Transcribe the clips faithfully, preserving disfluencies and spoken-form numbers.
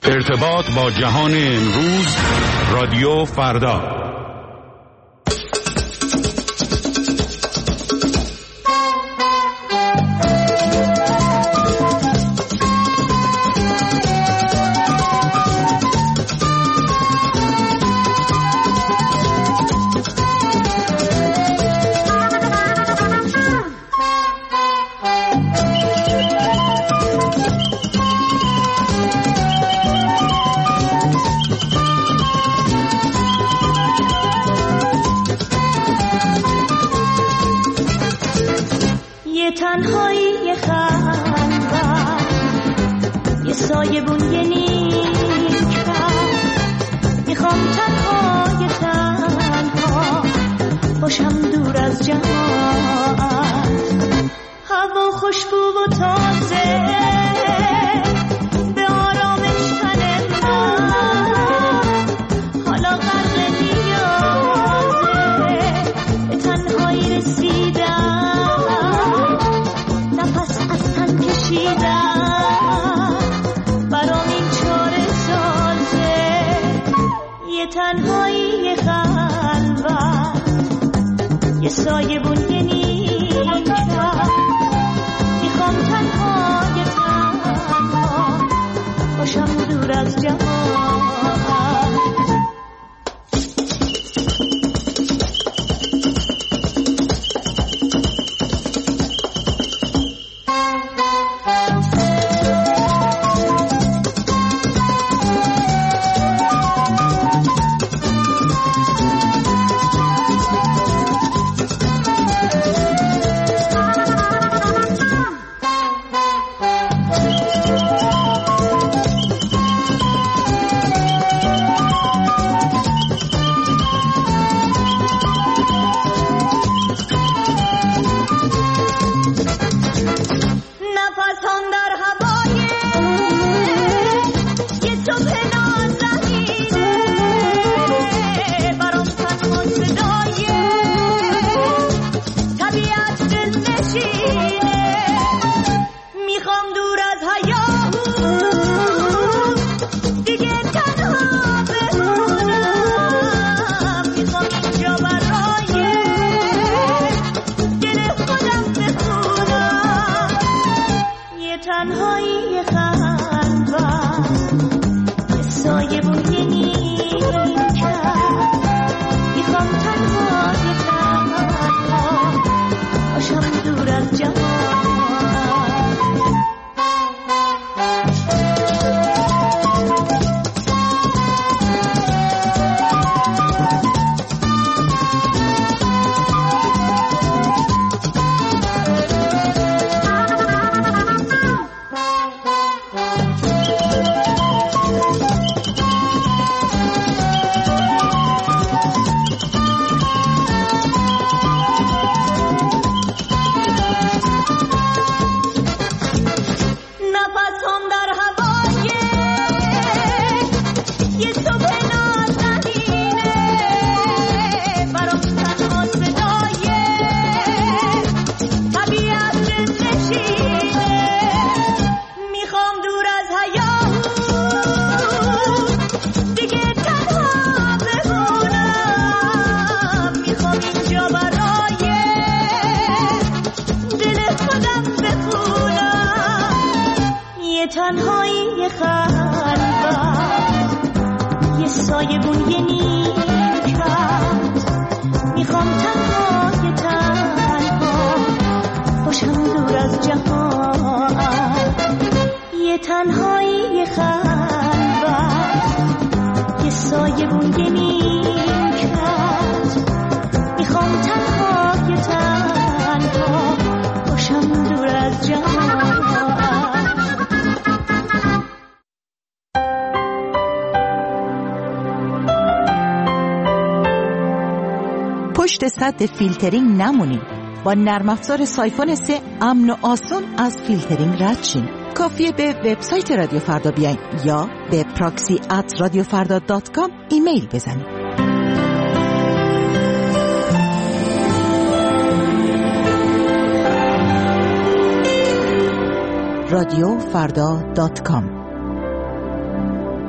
ارتباط با جهان امروز، رادیو فردا. پشت سد فیلترینگ نمونید. با نرم افزار سایفون سه امن و آسان از فیلترینگ رد شین. کافیه به وبسایت رادیو فردا بیاین یا به پراکسی ات رادیو فردا دات کام ایمیل بزنید. رادیو فردا دات کام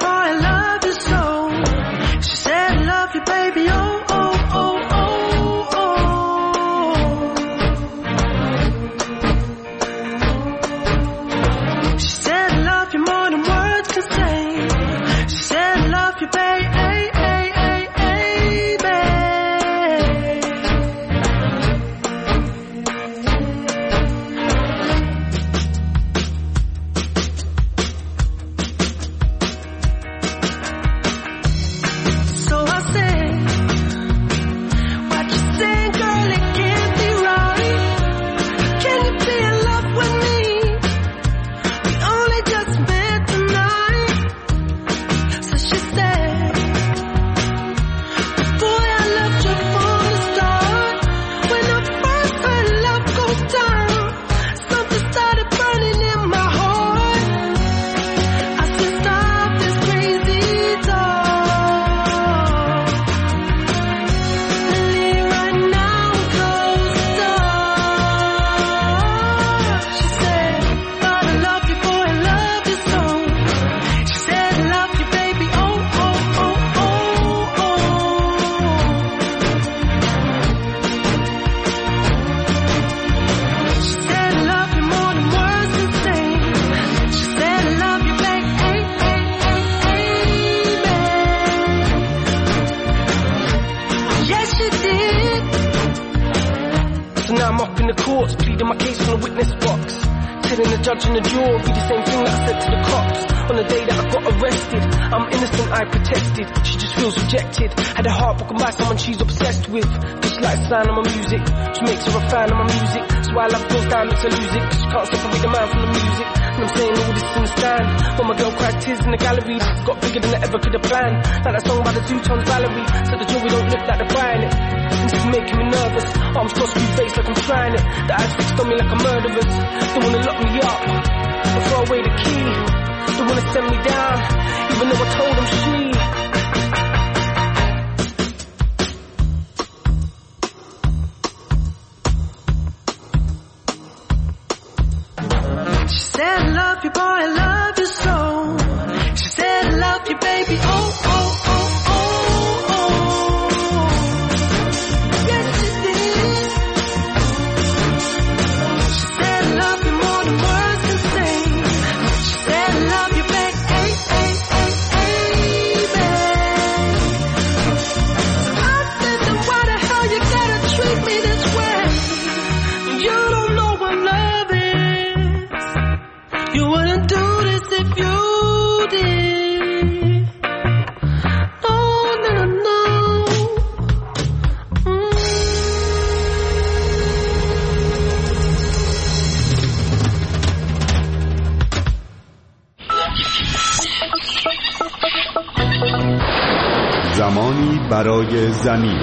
boy, I love you so. She said I love you, baby, oh, oh, oh, oh, oh. She said I love you more than words can say. She said I love you, baby. Judge in the jury, the same thing that I said to the cops on the day that I got arrested. I'm innocent, I protested. She just feels rejected. Had her heart broken by someone she's obsessed with. Just like the sound of my music, she makes her a fan of my music. So why love goes down, makes her lose it. Cause she can't separate the man from the music. And I'm saying all this in the stand. When my girl cried tears in the gallery, got bigger than I ever could have planned. Like that song by the Two-Tone Valerie. Said the jury don't look like they're buying it. This is making me nervous. Arms crossed, blue face like I'm trying it. The eyes fixed on me like a murderer's. They wanna lock me up and throw away the key. They wanna send me down, even though I told them she. She said I love you, boy, I love you so. She said I love you, baby, oh, oh, oh, oh, oh. Yes, she did. She said I love you more than words can say. She said I love you, baby, hey, hey, hey, hey, baby. So I said, then why the hell you gotta treat me this way? You don't know what love is. You wouldn't do this if you did. Oh, no, no, no. Mm. زمانی برای زمین.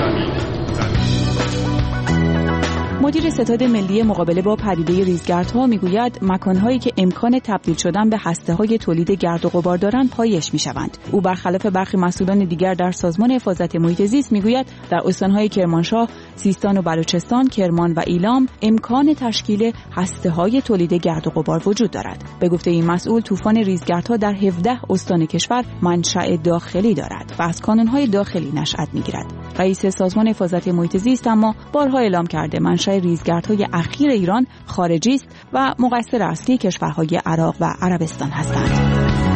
مدیر ستاد ملی مقابله با پدیده ریزگردها میگوید مکانهایی که امکان تبدیل شدن به هسته‌های تولید گرد و غبار دارند پایش میشوند. او برخلاف برخی مسئولان دیگر در سازمان حفاظت محیط زیست میگوید در استانهای کرمانشاه، سیستان و بلوچستان، کرمان و ایلام امکان تشکیل هسته‌های تولید گرد و غبار وجود دارد. به گفته این مسئول طوفان ریزگردها در هفده استان کشور منشأ داخلی دارد و از کانونهای داخلی نشأت میگیرد. رئیس سازمان حفاظت محیط زیست اما بارها اعلام کرده منشأ ریزگردهای اخیر ایران خارجی است و مقصر اصلی کشورهای عراق و عربستان هستند.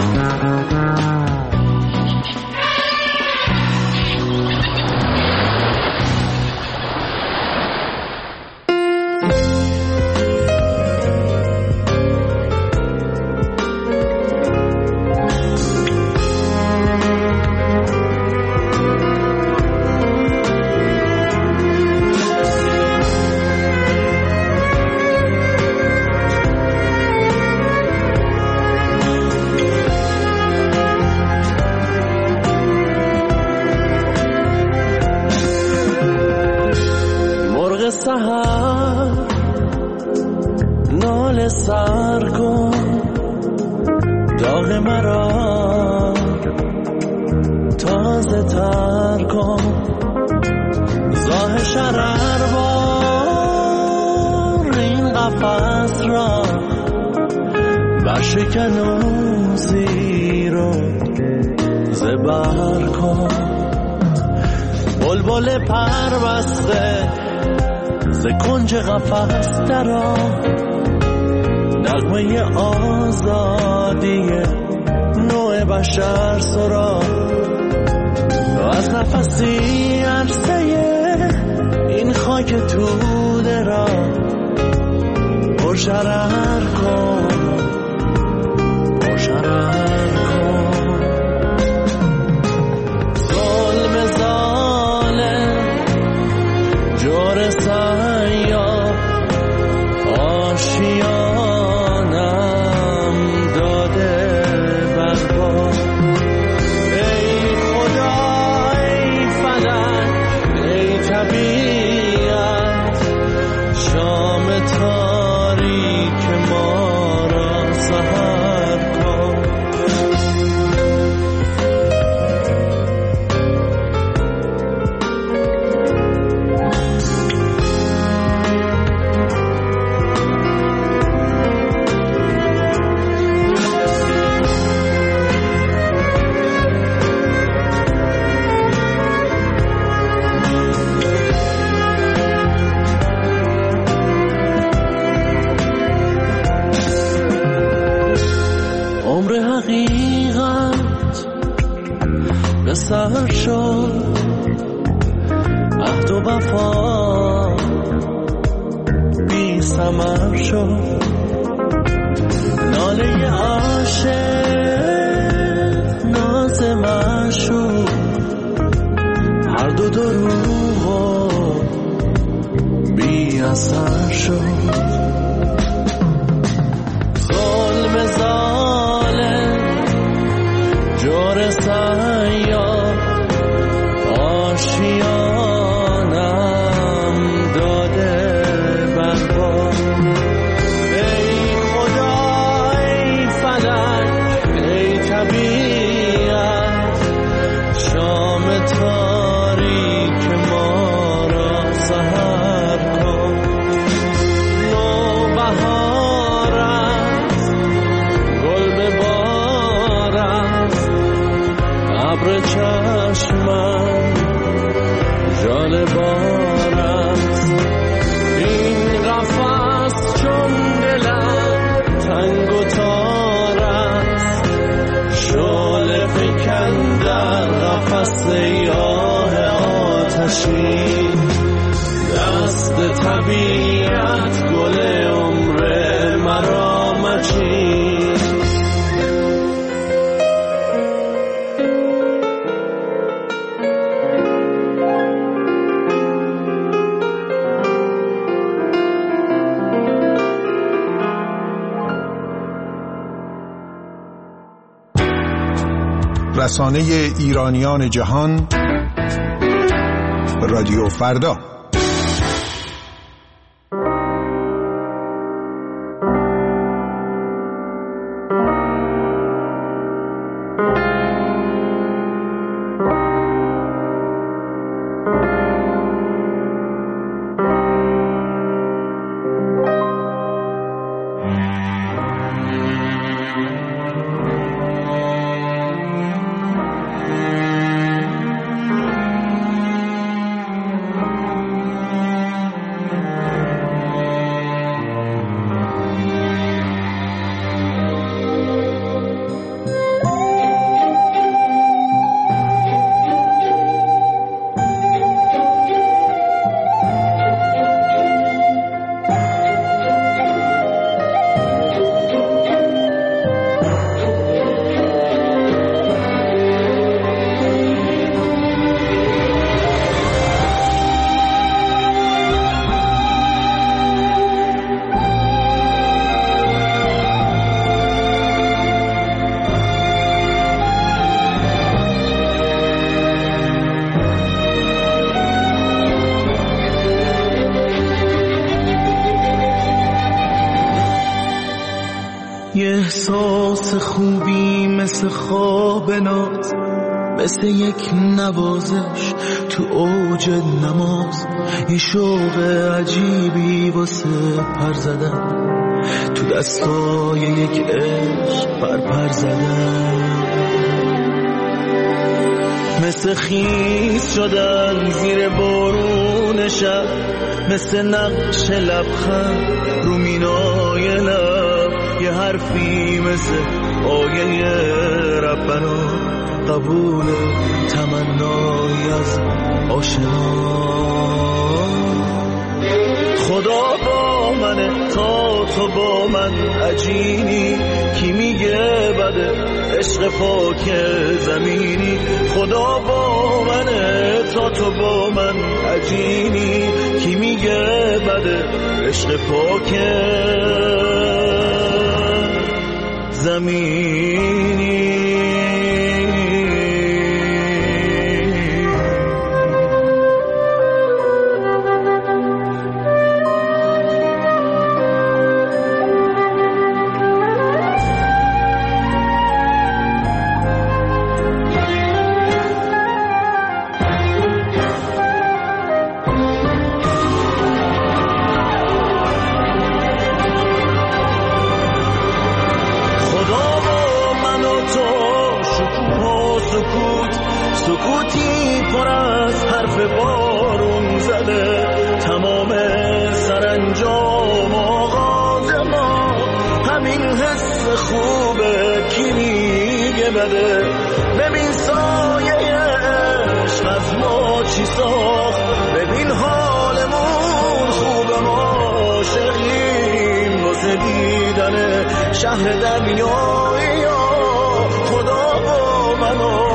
سحر نال سر کن داغ مرا تازه تر کن زاه شرر بار این قفص را برشکن و زیرو سپر کن. بلبل پربسته ز کنج قفس درآ، نغمه آزادی نوع بشر سرا. از نفسی عرصه این خاک توده را پرشرر کن، پرشرر کن. ظلم ظالم جور سیاه آشیانم داده بربا. ای خدا ای فلک ای طبیعت، شام تاریک ما را سحر کن. حقیقت به سر شد، عهد و وفا بی ثمر شد. ناله عاشق ناز معشوق، هر دو دروغ و بی اثر شد. ظلم ظالم جور سیاه آشیانم داده بربا. ای خدا ای فلک ای طبیعت، شام تاریک ما را سحر کن. نوبهار است گل به بار است، ابر چشمم ژاله بار است. این قفس چون دلم تنگ و تار است، شعله فکن در قفس آه آتشی. دست طبیعت گل عمر مرا مچین. رسانه ایرانیان جهان، رادیو فردا. احساس خوبی مثل خواب ناز، مثل یک نوازش تو اوج نماز، یه شوق عجیبی واسه پر زدن، تو دستای یک عشق پر پر زدن. مثل خیس شدن زیر بارون شب، مثل نقش لبخند رو مینای لب، یه حرفی مثل آیه ربنا، قبول تمنایی از آشنا. خدا با منه تا تو با من عجینی، کی میگه بده عشق پاک زمینی. خدا با منه تا تو با من عجینی، کی میگه بده عشق پاک زمینی. سکوتی پر از حرف بارون زده، تمام سرانجام آغاز ما همین حس خوبه، کی میگه بده. ببین سایه عشق از ما چی ساخت، ببین حالمون خوبه، ما عاشقیم واسه دیدن شهر دریایی. خدا با منو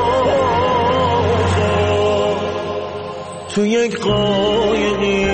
تو یک قایقی،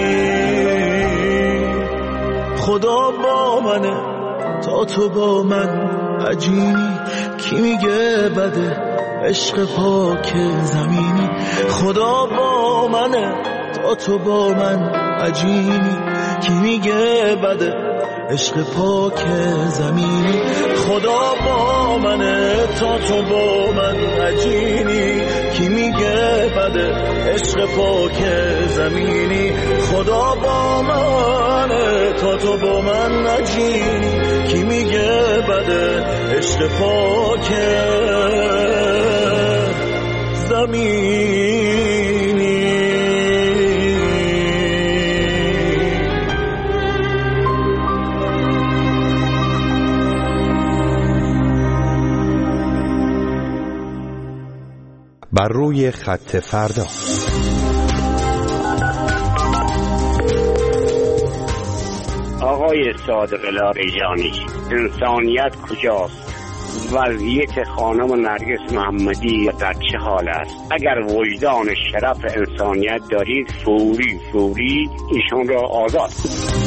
خدا با منه تا تو با من عجینی، کی میگه بده عشق پاک زمینی. خدا با منه تا تو با من عجینی، کی میگه بده عشق پاک زمینی. خدا با منه تا تو با من عجینی، کی میگه بده عشق پاک زمینی. خدا با منه تا تو با من عجینی، کی میگه بده عشق پاک زمینی. بر روی خط فردا. آقای صادق لاریجانی، انسانیت کجاست؟ وضعیت خانم نرگس محمدی در چه حال است؟ اگر وجدان شرف انسانیت دارید، فوری فوری ایشون را آزاد کنید.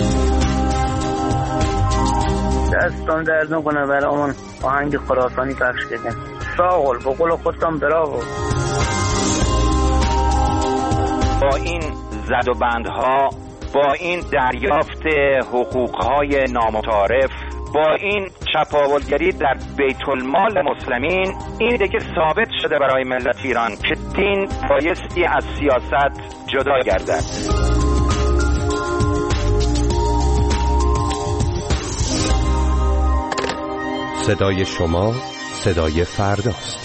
دستان درد نکنه برامون آهنگ خراسانی پخش بدن. ساغل به قول خودم براو. با این زد و بندها، با این دریافت حقوقهای نامتعارف، با این چپاولگری در بیت المال مسلمین، این دیگه ثابت شده برای ملت ایران که دین بایستی از سیاست جدا گردد. صدای شما صدای فرداست.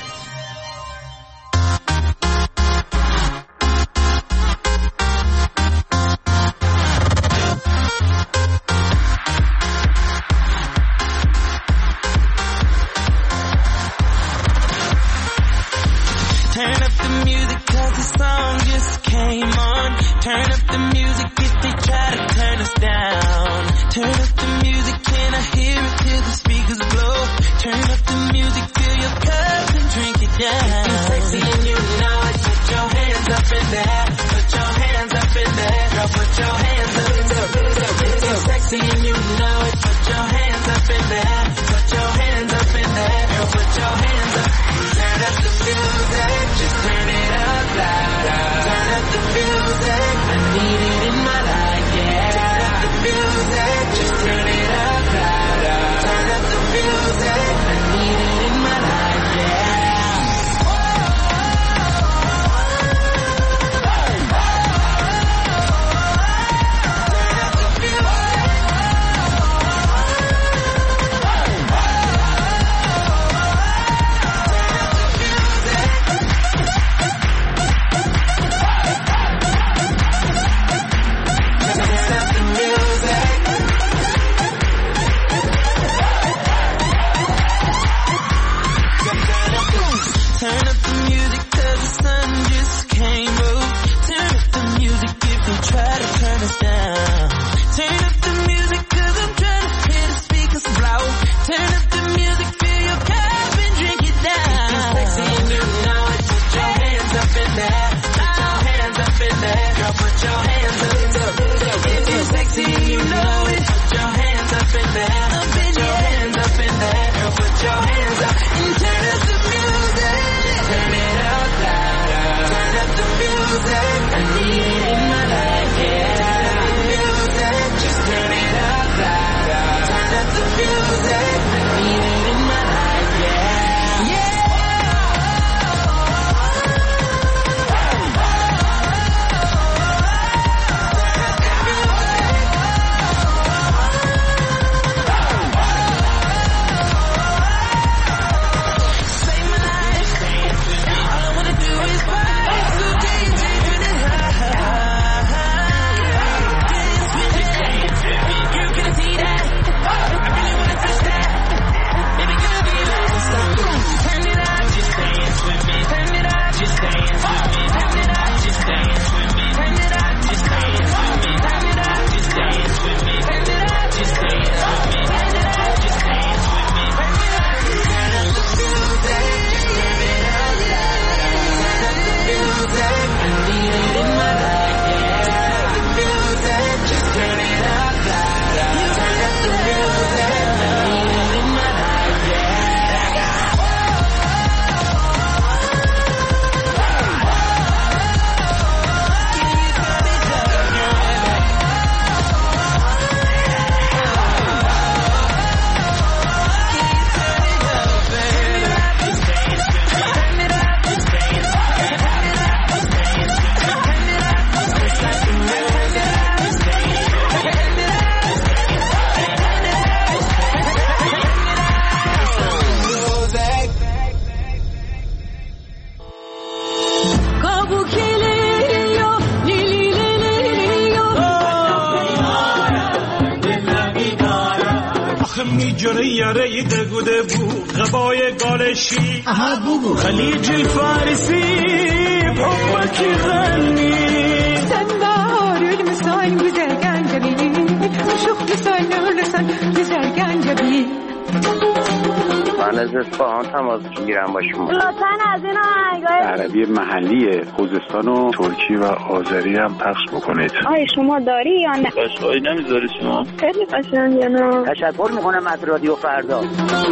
میجونه یاره دگوده بو غبای گالشی اها بگو خلیج الفارسی بحبك يغني سنبار المساين بزرقان جميل وشوف لسان لسان بزرقان جميل من از اصفهان تماس میگیرم با شما. لطفاً از این آهنگای عربی محلی خوزستان و ترکی و آذری هم پخش بکنید. آیا شما داری یا نه؟ قشنگی نمیذاری شما؟ خیلی قشنگه نه. تشکر میکنم از رادیو فردا.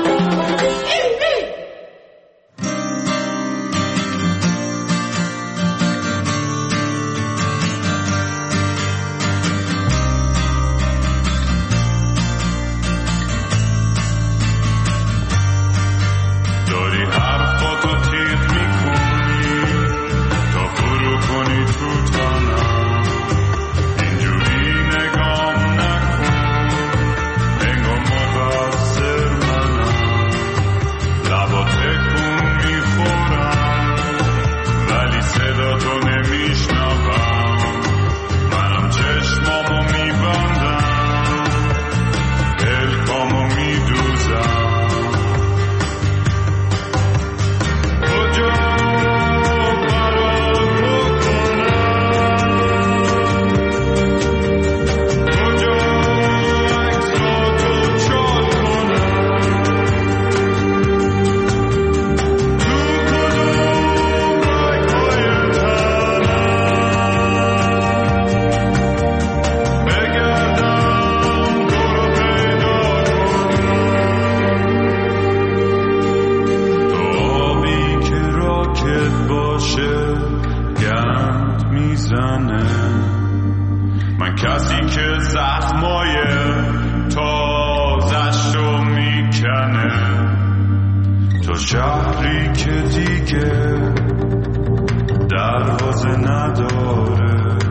من کسی که زخمای تازش رو میکنه، تو شهری که دیگه دروازه نداره.